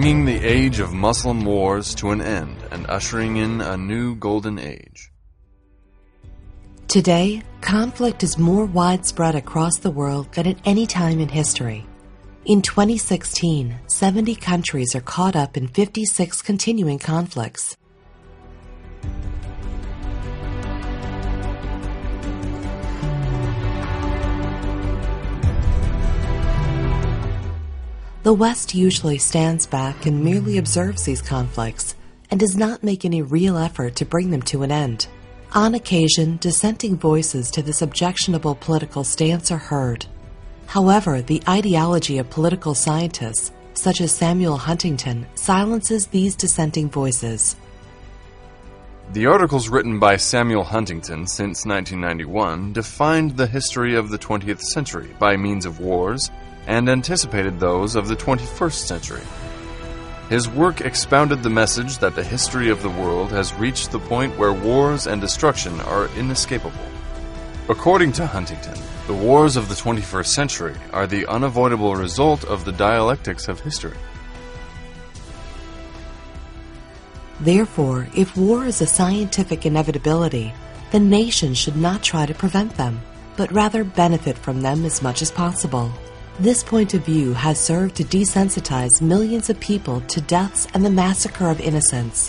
bringing the age of Muslim wars to an end and ushering in a new golden age. Today, conflict is more widespread across the world than at any time in history. In 2016, 70 countries are caught up in 56 continuing conflicts. The West usually stands back and merely observes these conflicts and does not make any real effort to bring them to an end. On occasion, dissenting voices to this objectionable political stance are heard. However, the ideology of political scientists, such as Samuel Huntington, silences these dissenting voices. The articles written by Samuel Huntington since 1991 defined the history of the 20th century by means of wars and anticipated those of the 21st century. His work expounded the message that the history of the world has reached the point where wars and destruction are inescapable. According to Huntington, the wars of the 21st century are the unavoidable result of the dialectics of history. Therefore, if war is a scientific inevitability, then nations should not try to prevent them, but rather benefit from them as much as possible. This point of view has served to desensitize millions of people to deaths and the massacre of innocents.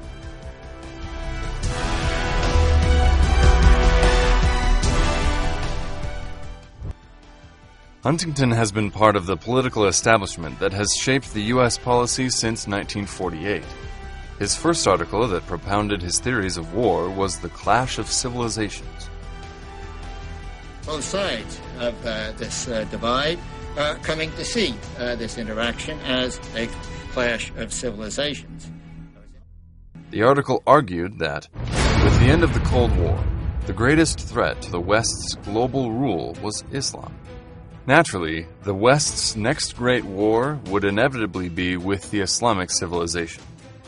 Huntington has been part of the political establishment that has shaped the U.S. policy since 1948. His first article that propounded his theories of war was The Clash of Civilizations. Both sides of this divide are coming to see this interaction as a clash of civilizations. The article argued that, with the end of the Cold War, the greatest threat to the West's global rule was Islam. Naturally, the West's next great war would inevitably be with the Islamic civilization.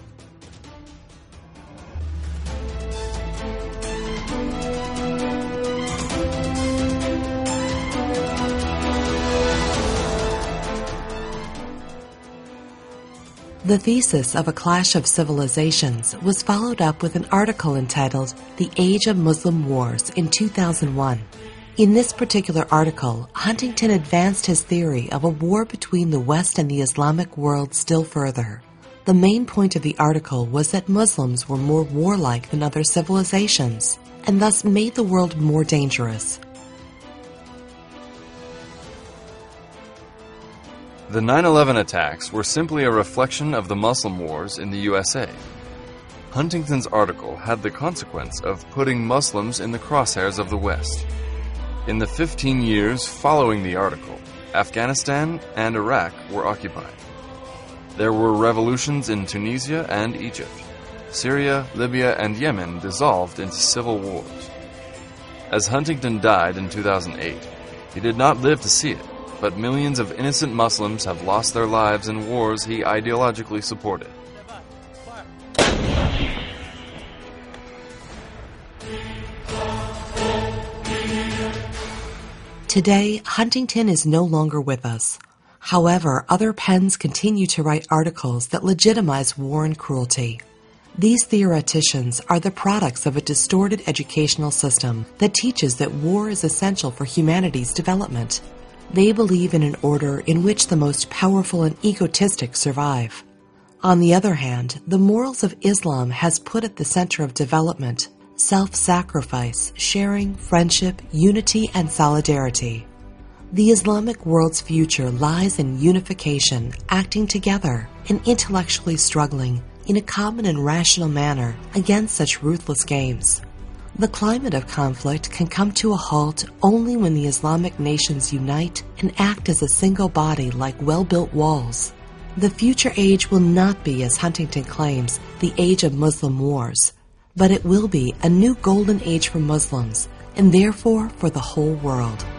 The thesis of A Clash of Civilizations was followed up with an article entitled The Age of Muslim Wars in 2001. In this particular article, Huntington advanced his theory of a war between the West and the Islamic world still further. The main point of the article was that Muslims were more warlike than other civilizations, and thus made the world more dangerous. The 9/11 attacks were simply a reflection of the Muslim wars in the USA. Huntington's article had the consequence of putting Muslims in the crosshairs of the West. In the 15 years following the article, Afghanistan and Iraq were occupied. There were revolutions in Tunisia and Egypt. Syria, Libya, and Yemen dissolved into civil wars. As Huntington died in 2008, he did not live to see it, but millions of innocent Muslims have lost their lives in wars he ideologically supported. Today, Huntington is no longer with us. However, other pens continue to write articles that legitimize war and cruelty. These theoreticians are the products of a distorted educational system that teaches that war is essential for humanity's development. They believe in an order in which the most powerful and egotistic survive. On the other hand, the morals of Islam has put at the center of development self-sacrifice, sharing, friendship, unity, and solidarity. The Islamic world's future lies in unification, acting together, and intellectually struggling in a common and rational manner against such ruthless games. The climate of conflict can come to a halt only when the Islamic nations unite and act as a single body like well-built walls. The future age will not be, as Huntington claims, the age of Muslim wars, but it will be a new golden age for Muslims, and therefore for the whole world.